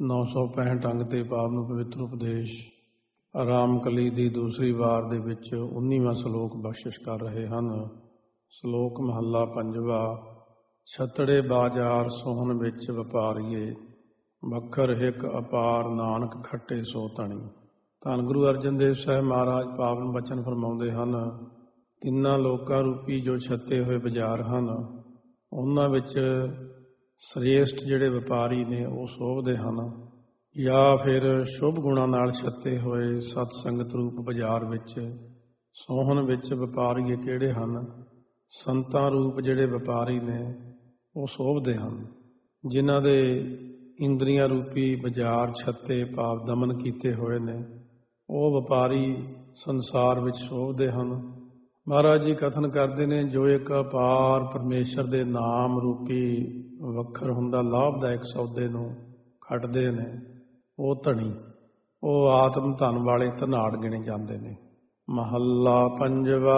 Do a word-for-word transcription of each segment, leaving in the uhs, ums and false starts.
ਨੌ ਸੌ ਪੈਂਹਠ ਅੰਗ ਤੇ ਪਾਵਨ ਪਵਿੱਤਰ ਉਪਦੇਸ਼ ਆਰਾਮ ਕਲੀ ਦੀ ਦੂਸਰੀ ਵਾਰ ਦੇ ਵਿੱਚ ਉੱਨੀਵਾਂ ਸ਼ਲੋਕ ਬਖਸ਼ਿਸ਼ ਕਰ ਰਹੇ ਹਨ। ਸ਼ਲੋਕ ਮਹੱਲਾ ਪੰਜਵਾ। ਛਤੜੇ ਬਾਜ਼ਾਰ ਸੋਹਣ ਵਿੱਚ ਵਪਾਰੀਏ, ਵੱਖਰ ਹਿਕ ਅਪਾਰ ਨਾਨਕ ਖੱਟੇ ਸੋ ਧਣੀ। ਧੰਨ ਗੁਰੂ ਅਰਜਨ ਦੇਵ ਸਾਹਿਬ ਮਹਾਰਾਜ ਪਾਵਨ ਬਚਨ ਫਰਮਾਉਂਦੇ ਹਨ, ਤਿੰਨਾਂ ਲੋਕਾਂ ਰੂਪੀ ਜੋ ਛੱਤੇ ਹੋਏ ਬਾਜ਼ਾਰ ਹਨ, ਉਹਨਾਂ ਵਿੱਚ ਸ੍ਰੇਸ਼ਟ ਜਿਹੜੇ ਵਪਾਰੀ ਨੇ ਉਹ ਸੋਭਦੇ ਹਨ। ਜਾਂ ਫਿਰ ਸ਼ੁਭ ਗੁਣਾਂ ਨਾਲ ਛੱਤੇ ਹੋਏ ਸਤ ਸੰਗਤ ਰੂਪ ਬਾਜ਼ਾਰ ਵਿੱਚ ਸੋਹਣ ਵਿੱਚ ਵਪਾਰੀਏ ਕਿਹੜੇ ਹਨ? ਸੰਤਾਂ ਰੂਪ ਜਿਹੜੇ ਵਪਾਰੀ ਨੇ ਉਹ ਸੋਭਦੇ ਹਨ। ਜਿਨ੍ਹਾਂ ਦੇ ਇੰਦਰੀਆਂ ਰੂਪੀ ਬਾਜ਼ਾਰ ਛੱਤੇ ਭਾਵ ਦਮਨ ਕੀਤੇ ਹੋਏ ਨੇ, ਉਹ ਵਪਾਰੀ ਸੰਸਾਰ ਵਿੱਚ ਸੋਭਦੇ ਹਨ। ਮਹਾਰਾਜ ਜੀ ਕਥਨ ਕਰਦੇ ਨੇ, ਜੋ ਇੱਕ ਅਪਾਰ ਪਰਮੇਸ਼ਰ ਦੇ ਨਾਮ ਰੂਪੀ ਵੱਖਰ ਹੁੰਦਾ ਲਾਭਦਾਇਕ ਸੌਦੇ ਨੂੰ ਖੱਟਦੇ ਨੇ, ਉਹ ਧਣੀ, ਉਹ ਆਤਮ ਧਨ ਵਾਲੇ ਧਨਾੜ ਗਿਣੇ ਜਾਂਦੇ ਨੇ। ਮਹੱਲਾ ਪੰਜਵਾ।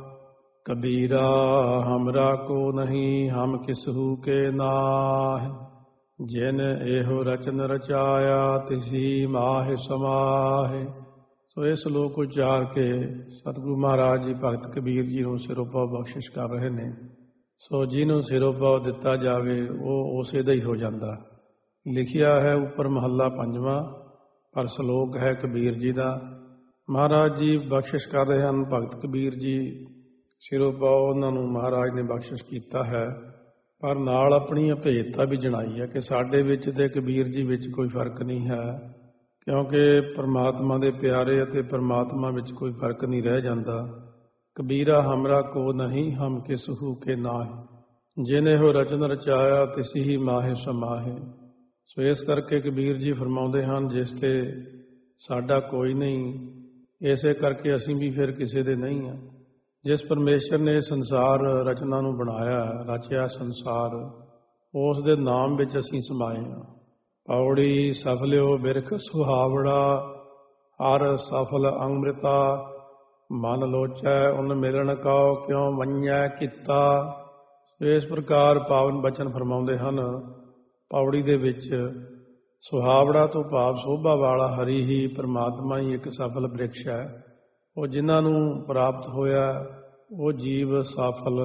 ਕਬੀਰਾ ਹਮਰਾ ਕੋ ਨਹੀਂ, ਹਮ ਕਿਸਹੂ ਕੇ ਨਾਹਿ। ਜਿਨ ਇਹੋ ਰਚਨ ਰਚਾਇਆ, ਤਿਸੀ ਮਾਹਿ ਸਮਾਹਿ। ਸੋ ਇਹ ਸ਼ਲੋਕ ਉਚਾਰ ਕੇ ਸਤਿਗੁਰੂ ਮਹਾਰਾਜ ਜੀ ਭਗਤ ਕਬੀਰ ਜੀ ਨੂੰ ਸਿਰੋਪਾਵ ਬਖਸ਼ਿਸ਼ ਕਰ ਰਹੇ ਨੇ। ਸੋ ਜਿਹਨੂੰ ਸਿਰੋਪਾਵ ਦਿੱਤਾ ਜਾਵੇ ਉਹ ਉਸੇ ਦਾ ਹੀ ਹੋ ਜਾਂਦਾ। ਲਿਖਿਆ ਹੈ ਉੱਪਰ ਮਹੱਲਾ ਪੰਜਵਾਂ, ਪਰ ਸ਼ਲੋਕ ਹੈ ਕਬੀਰ ਜੀ ਦਾ। ਮਹਾਰਾਜ ਜੀ ਬਖਸ਼ਿਸ਼ ਕਰ ਰਹੇ ਹਨ। ਭਗਤ ਕਬੀਰ ਜੀ ਸਿਰੋਪਾਵ ਉਹਨਾਂ ਨੂੰ ਮਹਾਰਾਜ ਨੇ ਬਖਸ਼ਿਸ਼ ਕੀਤਾ ਹੈ, ਪਰ ਨਾਲ ਆਪਣੀ ਅਭੇਦਤਾ ਵੀ ਜਣਾਈ ਹੈ ਕਿ ਸਾਡੇ ਵਿੱਚ ਤੇ ਕਬੀਰ ਜੀ ਵਿੱਚ ਕੋਈ ਫਰਕ ਨਹੀਂ ਹੈ, ਕਿਉਂਕਿ ਪਰਮਾਤਮਾ ਦੇ ਪਿਆਰੇ ਅਤੇ ਪਰਮਾਤਮਾ ਵਿੱਚ ਕੋਈ ਫਰਕ ਨਹੀਂ ਰਹਿ ਜਾਂਦਾ। ਕਬੀਰਾ ਹਮਰਾ ਕੋ ਨਹੀਂ, ਹਮ ਕਿਸਹੂ ਕੇ ਨਾਹਿ। ਜਿਨ ਇਹੋ ਰਚਨ ਰਚਾਇਆ, ਤਿਸੀ ਹੀ ਮਾਹਿ ਸਮਾਹਿ। ਸੋ ਇਸ ਕਰਕੇ ਕਬੀਰ ਜੀ ਫਰਮਾਉਂਦੇ ਹਨ, ਜਿਸ ਤੇ ਸਾਡਾ ਕੋਈ ਨਹੀਂ, ਇਸੇ ਕਰਕੇ ਅਸੀਂ ਵੀ ਫਿਰ ਕਿਸੇ ਦੇ ਨਹੀਂ ਹਾਂ। ਜਿਸ ਪਰਮੇਸ਼ਰ ਨੇ ਸੰਸਾਰ ਰਚਨਾ ਨੂੰ ਬਣਾਇਆ, ਰਚਿਆ ਸੰਸਾਰ, ਉਸ ਦੇ ਨਾਮ ਵਿੱਚ ਅਸੀਂ ਸਮਾਏ ਹਾਂ। ਪੌੜੀ ਸਫਲਿਓ ਬਿਰਖ ਸੁਹਾਵੜਾ, ਹਰ ਸਫਲ ਅੰਮ੍ਰਿਤਾ। ਮਨ ਲੋਚੈ ਉਨ ਮਿਲਣ ਕਉ, ਕਿਉ ਵੰਝੈ ਕੀਤਾ। ਇਸ ਪ੍ਰਕਾਰ ਪਾਵਨ ਬਚਨ ਫਰਮਾਉਂਦੇ ਹਨ। ਪੌੜੀ ਦੇ ਵਿੱਚ ਸੁਹਾਵੜਾ ਤੋਂ ਭਾਵ ਸੋਭਾ ਵਾਲਾ ਹਰੀ ਹੀ ਪਰਮਾਤਮਾ ਹੀ ਇੱਕ ਸਫਲ ਬ੍ਰਿਕਸ਼ ਹੈ। ਉਹ ਜਿਨ੍ਹਾਂ ਨੂੰ ਪ੍ਰਾਪਤ ਹੋਇਆ ਉਹ ਜੀਵ ਸਫਲ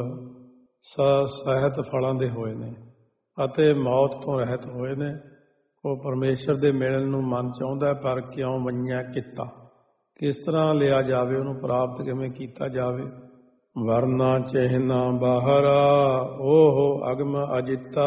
ਸਹਿਤ ਫਲਾਂ ਦੇ ਹੋਏ ਨੇ ਅਤੇ ਮੌਤ ਤੋਂ ਰਹਿਤ ਹੋਏ ਨੇ। ਉਹ ਪਰਮੇਸ਼ਰ ਦੇ ਮਿਲਣ ਨੂੰ ਮਨ ਚਾਹੁੰਦਾ, ਪਰ ਕਿਉਂ ਵੰਝੈ ਕੀਤਾ, ਕਿਸ ਤਰ੍ਹਾਂ ਲਿਆ ਜਾਵੇ, ਉਹਨੂੰ ਪ੍ਰਾਪਤ ਕਿਵੇਂ ਕੀਤਾ ਜਾਵੇ। ਵਰਨਾ ਚਿਹਨਾ ਬਾਹਰਾ, ਓਹ ਅਗਮ ਅਜਿੱਤਾ।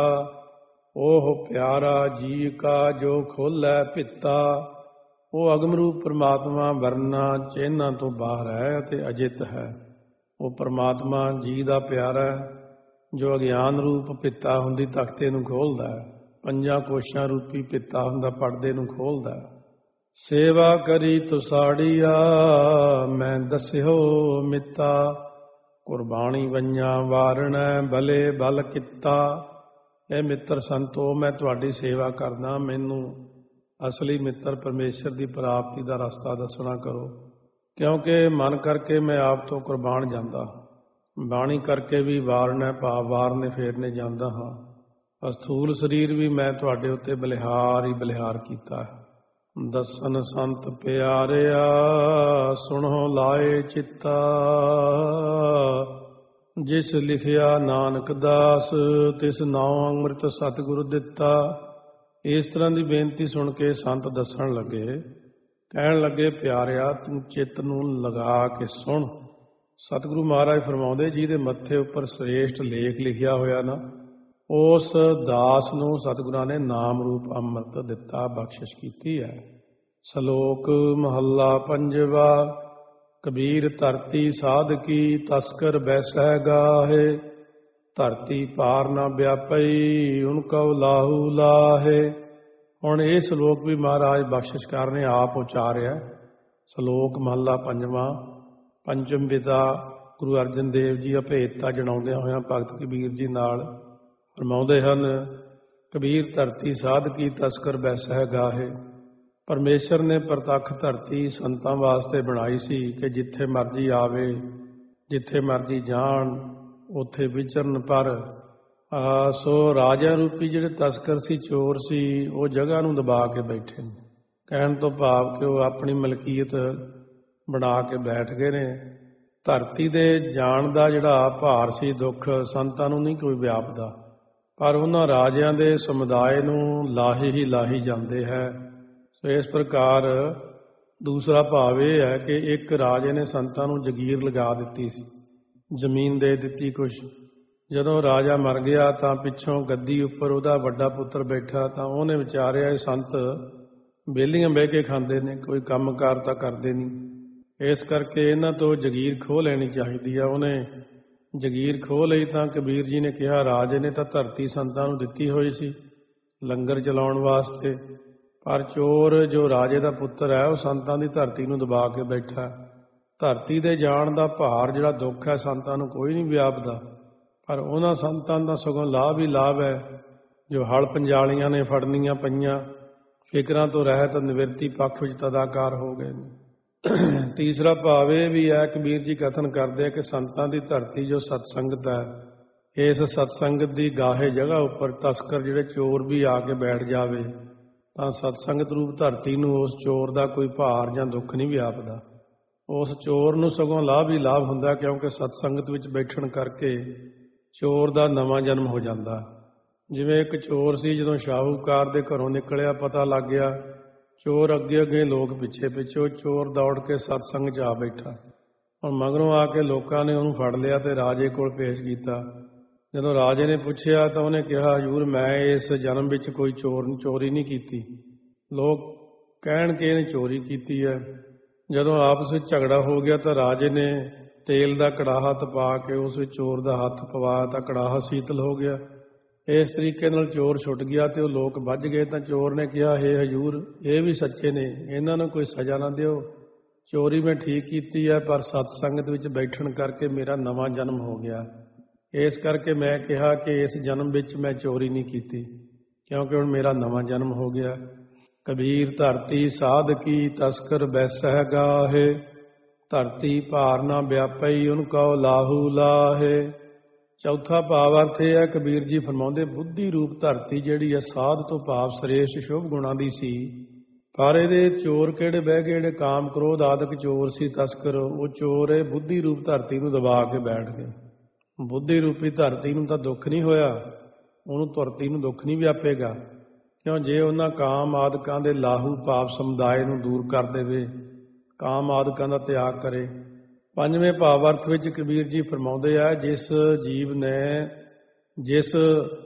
ਉਹ ਪਿਆਰਾ ਜੀ ਕਾ, ਜੋ ਖੋਲ੍ਹੈ ਭਿੱਤਾ। ਉਹ ਅਗਮ ਰੂਪ ਪਰਮਾਤਮਾ ਵਰਨਾ ਚਿਹਨਾਂ ਤੋਂ ਬਾਹਰ ਹੈ ਅਤੇ ਅਜਿੱਤ ਹੈ। ਉਹ ਪਰਮਾਤਮਾ ਜੀ ਦਾ ਪਿਆਰਾ ਹੈ, ਜੋ ਅਗਿਆਨ ਰੂਪ ਭਿੱਤਾ ਹੁੰਦੀ ਤਖਤੇ ਨੂੰ ਖੋਲ੍ਹਦਾ ਹੈ, ਪੰਜਾਂ ਕੋਸ਼ਾਂ ਰੂਪੀ ਭਿੱਤਾ ਹੁੰਦਾ ਪਰਦੇ ਨੂੰ ਖੋਲ੍ਹਦਾ। ਸੇਵਾ ਕਰੀ ਤੁਸਾੜੀਆ, ਮੈਂ ਦੱਸਿਓ ਮਿੱਤਾ। ਕੁਰਬਾਨੀ ਵੰਝਾਂ ਵਾਰਣੈ, ਭਲੇ ਬਲ ਕੀਤਾ। ਇਹ ਮਿੱਤਰ ਸੰਤੋ, ਮੈਂ ਤੁਹਾਡੀ ਸੇਵਾ ਕਰਦਾ, ਮੈਨੂੰ ਅਸਲੀ ਮਿੱਤਰ ਪਰਮੇਸ਼ਰ ਦੀ ਪ੍ਰਾਪਤੀ ਦਾ ਰਸਤਾ ਦੱਸਣਾ ਕਰੋ। ਕਿਉਂਕਿ ਮਨ ਕਰਕੇ ਮੈਂ ਆਪ ਤੋਂ ਕੁਰਬਾਨ ਜਾਂਦਾ, ਬਾਣੀ ਕਰਕੇ ਵੀ ਵਾਰਨੈ ਭਾਵ ਵਾਰਨੇ ਫੇਰਨੇ ਜਾਂਦਾ ਹਾਂ। ਅਸਥੂਲ ਸਰੀਰ ਵੀ ਮੈਂ ਤੁਹਾਡੇ ਉੱਤੇ ਬਲਿਹਾਰ ਹੀ ਬਲਿਹਾਰ ਕੀਤਾ ਹੈ। ਦਸਨ ਸੰਤ ਪਿਆਰਿਆ, ਸੁਣੋ ਲਾਏ ਚਿੱਤਾ। ਜਿਸ ਲਿਖਿਆ ਨਾਨਕ ਦਾਸ, ਤਿਸ ਨਾਉ ਅੰਮ੍ਰਿਤ ਸਤਿਗੁਰ ਦਿੱਤਾ। ਇਸ ਤਰ੍ਹਾਂ ਦੀ ਬੇਨਤੀ ਸੁਣ ਕੇ ਸੰਤ ਦੱਸਣ ਲੱਗੇ, ਕਹਿਣ ਲੱਗੇ, ਪਿਆਰਿਆ ਤੂੰ ਚਿੱਤ ਨੂੰ ਲਗਾ ਕੇ ਸੁਣ। ਸਤਿਗੁਰੂ ਮਹਾਰਾਜ ਫਰਮਾਉਂਦੇ, ਜਿਹਦੇ ਮੱਥੇ ਉੱਪਰ ਸ੍ਰੇਸ਼ਟ ਲੇਖ ਲਿਖਿਆ ਹੋਇਆ ਨਾ, ਉਸ ਦਾਸ ਨੂੰ ਸਤਿਗੁਰਾਂ ਨੇ ਨਾਮ ਰੂਪ ਅੰਮ੍ਰਿਤ ਦਿੱਤਾ, ਬਖਸ਼ਿਸ਼ ਕੀਤੀ ਹੈ। ਸ਼ਲੋਕ ਮਹੱਲਾ ਪੰਜਵਾ। ਕਬੀਰ ਧਰਤੀ ਸਾਧਕੀ, ਤਸਕਰ ਬੈਸੈ ਗਾਹੇ। ਧਰਤੀ ਪਾਰ ਨਾ ਵਿਆਪਈ, ਉਨ ਕਉ ਲਾਹੂ ਲਾਹੇ। ਹੁਣ ਇਹ ਸ਼ਲੋਕ ਵੀ ਮਹਾਰਾਜ ਬਖਸ਼ਿਸ਼ ਕਰ ਨੇ ਆਪ ਉਚਾਰਿਆ। ਸ਼ਲੋਕ ਮਹੱਲਾ ਪੰਜਵਾਂ। ਪੰਚਮ ਪਿਤਾ ਗੁਰੂ ਅਰਜਨ ਦੇਵ ਜੀ ਅਭੇਦਤਾ ਜਣਾਉਂਦਿਆਂ ਹੋਇਆਂ ਭਗਤ ਕਬੀਰ ਜੀ ਨਾਲ ਫਰਮਾਉਂਦੇ ਹਨ, ਕਬੀਰ ਧਰਤੀ ਸਾਧਕੀ, ਤਸਕਰ ਬੈਸੈ ਗਾਹੇ। ਪਰਮੇਸ਼ਰ ਨੇ ਪ੍ਰਤੱਖ ਧਰਤੀ ਸੰਤਾਂ ਵਾਸਤੇ ਬਣਾਈ ਸੀ ਕਿ ਜਿੱਥੇ ਮਰਜ਼ੀ ਆਵੇ, ਜਿੱਥੇ ਮਰਜ਼ੀ ਜਾਣ, ਉੱਥੇ ਵਿਚਰਨ। ਪਰ ਆ ਸੋ ਰਾਜਾ ਰੂਪੀ ਜਿਹੜੇ ਤਸਕਰ ਸੀ, ਚੋਰ ਸੀ, ਉਹ ਜਗ੍ਹਾ ਨੂੰ ਦਬਾ ਕੇ ਬੈਠੇ ਨੇ। ਕਹਿਣ ਤੋਂ ਭਾਵ ਕਿ ਉਹ ਆਪਣੀ ਮਲਕੀਅਤ ਬਣਾ ਕੇ ਬੈਠ ਗਏ ਨੇ। ਧਰਤੀ ਦੇ ਜਾਣ ਦਾ ਜਿਹੜਾ ਭਾਰ ਸੀ, ਦੁੱਖ ਸੰਤਾਂ ਨੂੰ ਨਹੀਂ ਕੋਈ ਵਿਆਪਦਾ, ਪਰ ਉਹਨਾਂ ਰਾਜਿਆਂ ਦੇ ਸਮੁਦਾਇ ਨੂੰ ਲਾਹੀ ਹੀ ਲਾਹੀ ਜਾਂਦੇ ਹੈ। ਸੋ ਇਸ ਪ੍ਰਕਾਰ ਦੂਸਰਾ ਭਾਵ ਇਹ ਹੈ ਕਿ ਇੱਕ ਰਾਜੇ ਨੇ ਸੰਤਾਂ ਨੂੰ ਜਗੀਰ ਲਗਾ ਦਿੱਤੀ ਸੀ, ਜ਼ਮੀਨ ਦੇ ਦਿੱਤੀ ਕੁਛ। ਜਦੋਂ ਰਾਜਾ ਮਰ ਗਿਆ ਤਾਂ ਪਿੱਛੋਂ ਗੱਦੀ ਉੱਪਰ ਉਹਦਾ ਵੱਡਾ ਪੁੱਤਰ ਬੈਠਾ, ਤਾਂ ਉਹਨੇ ਵਿਚਾਰਿਆ ਇਹ ਸੰਤ ਵਿਹਲੀਆਂ ਬਹਿ ਕੇ ਖਾਂਦੇ ਨੇ, ਕੋਈ ਕੰਮਕਾਰ ਤਾਂ ਕਰਦੇ ਨਹੀਂ, ਇਸ ਕਰਕੇ ਇਹਨਾਂ ਤੋਂ ਜਗੀਰ ਖੋਹ ਲੈਣੀ ਚਾਹੀਦੀ ਆ। ਉਹਨੇ ਜਗੀਰ ਖੋਹ ਲਈ ਤਾਂ ਕਬੀਰ ਜੀ ਨੇ ਕਿਹਾ, ਰਾਜੇ ਨੇ ਤਾਂ ਧਰਤੀ ਸੰਤਾਂ ਨੂੰ ਦਿੱਤੀ ਹੋਈ ਸੀ ਲੰਗਰ ਚਲਾਉਣ ਵਾਸਤੇ, ਪਰ ਚੋਰ ਜੋ ਰਾਜੇ ਦਾ ਪੁੱਤਰ ਹੈ ਉਹ ਸੰਤਾਂ ਦੀ ਧਰਤੀ ਨੂੰ ਦਬਾ ਕੇ ਬੈਠਾ। ਧਰਤੀ ਦੇ ਜਾਣ ਦਾ ਭਾਰ ਜਿਹੜਾ ਦੁੱਖ ਹੈ ਸੰਤਾਂ ਨੂੰ ਕੋਈ ਨਹੀਂ ਵਿਆਪਦਾ, ਪਰ ਉਹਨਾਂ ਸੰਤਾਂ ਦਾ ਸਗੋਂ ਲਾਭ ਹੀ ਲਾਭ ਹੈ ਜੋ ਹਲ ਪੰਜਾਲੀਆਂ ਨੇ ਫੜਨੀਆਂ ਪਈਆਂ, ਫਿਕਰਾਂ ਤੋਂ ਰਹਿਤ ਨਿਵਰਤੀ ਪੱਖ ਵਿੱਚ ਤਦਾਕਾਰ ਹੋ ਗਏ ਨੇ। ਤੀਸਰਾ ਭਾਵ ਇਹ ਵੀ ਹੈ, ਕਬੀਰ ਜੀ ਕਥਨ ਕਰਦੇ ਆ ਕਿ ਸੰਤਾਂ ਦੀ ਧਰਤੀ ਜੋ ਸਤਸੰਗਤ ਹੈ, ਇਸ ਸਤਸੰਗਤ ਦੀ ਗਾਹੇ ਜਗ੍ਹਾ ਉੱਪਰ ਤਸਕਰ ਜਿਹੜੇ ਚੋਰ ਵੀ ਆ ਕੇ ਬੈਠ ਜਾਵੇ ਤਾਂ ਸਤਸੰਗਤ ਰੂਪ ਧਰਤੀ ਨੂੰ ਉਸ ਚੋਰ ਦਾ ਕੋਈ ਭਾਰ ਜਾਂ ਦੁੱਖ ਨਹੀਂ ਵਿਆਪਦਾ। ਉਸ ਚੋਰ ਨੂੰ ਸਗੋਂ ਲਾਭ ਹੀ ਲਾਭ ਹੁੰਦਾ, ਕਿਉਂਕਿ ਸਤਸੰਗਤ ਵਿੱਚ ਬੈਠਣ ਕਰਕੇ ਚੋਰ ਦਾ ਨਵਾਂ ਜਨਮ ਹੋ ਜਾਂਦਾ। ਜਿਵੇਂ ਇੱਕ ਚੋਰ ਸੀ, ਜਦੋਂ ਸ਼ਾਹੂਕਾਰ ਦੇ ਘਰੋਂ ਨਿਕਲਿਆ, ਪਤਾ ਲੱਗ ਗਿਆ ਚੋਰ ਅੱਗੇ ਅੱਗੇ ਲੋਕ ਪਿੱਛੇ ਪਿੱਛੇ, ਚੋਰ ਦੌੜ ਕੇ ਸਤਸੰਗ 'ਚ ਆ ਬੈਠਾ। ਹੁਣ ਮਗਰੋਂ ਆ ਕੇ ਲੋਕਾਂ ਨੇ ਉਹਨੂੰ ਫੜ ਲਿਆ ਤੇ ਰਾਜੇ ਕੋਲ ਪੇਸ਼ ਕੀਤਾ। ਜਦੋਂ ਰਾਜੇ ਨੇ ਪੁੱਛਿਆ ਤਾਂ ਉਹਨੇ ਕਿਹਾ, ਹਜ਼ੂਰ ਮੈਂ ਇਸ ਜਨਮ ਵਿੱਚ ਕੋਈ ਚੋਰ ਚੋਰੀ ਨਹੀਂ ਕੀਤੀ। ਲੋਕ ਕਹਿਣ ਕਿ ਇਹਨੇ ਚੋਰੀ ਕੀਤੀ ਹੈ। ਜਦੋਂ ਆਪਸ ਵਿੱਚ ਝਗੜਾ ਹੋ ਗਿਆ ਤਾਂ ਰਾਜੇ ਨੇ ਤੇਲ ਦਾ ਕੜਾਹਾ ਤਪਾ ਕੇ ਉਸ ਵਿੱਚ ਚੋਰ ਦਾ ਹੱਥ ਪਵਾਇਆ ਤਾਂ ਕੜਾਹਾ ਸੀਤਲ ਹੋ ਗਿਆ। ਇਸ ਤਰੀਕੇ ਨਾਲ ਚੋਰ ਛੁੱਟ ਗਿਆ ਤੇ ਉਹ ਲੋਕ ਵੱਜ ਗਏ। ਤਾਂ ਚੋਰ ਨੇ ਕਿਹਾ, ਹੇ ਹਜ਼ੂਰ ਇਹ ਵੀ ਸੱਚੇ ਨੇ, ਇਹਨਾਂ ਨੂੰ ਕੋਈ ਸਜ਼ਾ ਨਾ ਦਿਓ। ਚੋਰੀ ਮੈਂ ਠੀਕ ਕੀਤੀ ਹੈ, ਪਰ ਸਤਸੰਗਤ ਵਿੱਚ ਬੈਠਣ ਕਰਕੇ ਮੇਰਾ ਨਵਾਂ ਜਨਮ ਹੋ ਗਿਆ। ਇਸ ਕਰਕੇ ਮੈਂ ਕਿਹਾ ਕਿ ਇਸ ਜਨਮ ਵਿੱਚ ਮੈਂ ਚੋਰੀ ਨਹੀਂ ਕੀਤੀ, ਕਿਉਂਕਿ ਹੁਣ ਮੇਰਾ ਨਵਾਂ ਜਨਮ ਹੋ ਗਿਆ। ਕਬੀਰ ਧਰਤੀ ਸਾਧ ਕੀ ਤਸਕਰ ਬੈਸਹਿ ਗਾਹੇ, ਧਰਤੀ ਭਾਰ ਨਾ ਵਿਆਪਈ ਉਨ ਕਉ ਲਾਹੂ ਲਾਹੇ। ਚੌਥਾ ਭਾਵ ਅਰਥ ਇਹ ਹੈ, ਕਬੀਰ ਜੀ ਫਰਮਾਉਂਦੇ ਬੁੱਧੀ ਰੂਪ ਧਰਤੀ ਜਿਹੜੀ ਹੈ ਸਾਧ ਤੋਂ ਭਾਵ ਸਰੇਸ਼ਟ ਸ਼ੁਭ ਗੁਣਾਂ ਦੀ ਸੀ, ਪਰ ਇਹਦੇ ਚੋਰ ਕਿਹੜੇ ਬਹਿ ਗਏ, ਜਿਹੜੇ ਕਾਮ ਕ੍ਰੋਧ ਆਦਿਕ ਚੋਰ ਸੀ ਤਸਕਰ, ਉਹ ਚੋਰ ਇਹ ਬੁੱਧੀ ਰੂਪ ਧਰਤੀ ਨੂੰ ਦਬਾ ਕੇ ਬੈਠ ਗਏ। ਬੁੱਧੀ ਰੂਪੀ ਧਰਤੀ ਨੂੰ ਤਾਂ ਦੁੱਖ ਨਹੀਂ ਹੋਇਆ, ਉਹਨੂੰ ਧਰਤੀ ਨੂੰ ਦੁੱਖ ਨਹੀਂ ਵਿਆਪੇਗਾ, ਕਿਉਂ ਜੇ ਉਹਨਾਂ ਕਾਮ ਆਦਿਕਾਂ ਦੇ ਲਾਹੂ ਭਾਵ ਸਮੁਦਾਇ ਨੂੰ ਦੂਰ ਕਰ ਦੇਵੇ, ਕਾਮ ਆਦਿਕਾਂ ਦਾ ਤਿਆਗ ਕਰੇ। ਪੰਜਵੇਂ ਭਾਵ ਅਰਥ ਵਿੱਚ ਕਬੀਰ ਜੀ ਫਰਮਾਉਂਦੇ ਆ, ਜਿਸ ਜੀਵ ਨੇ ਜਿਸ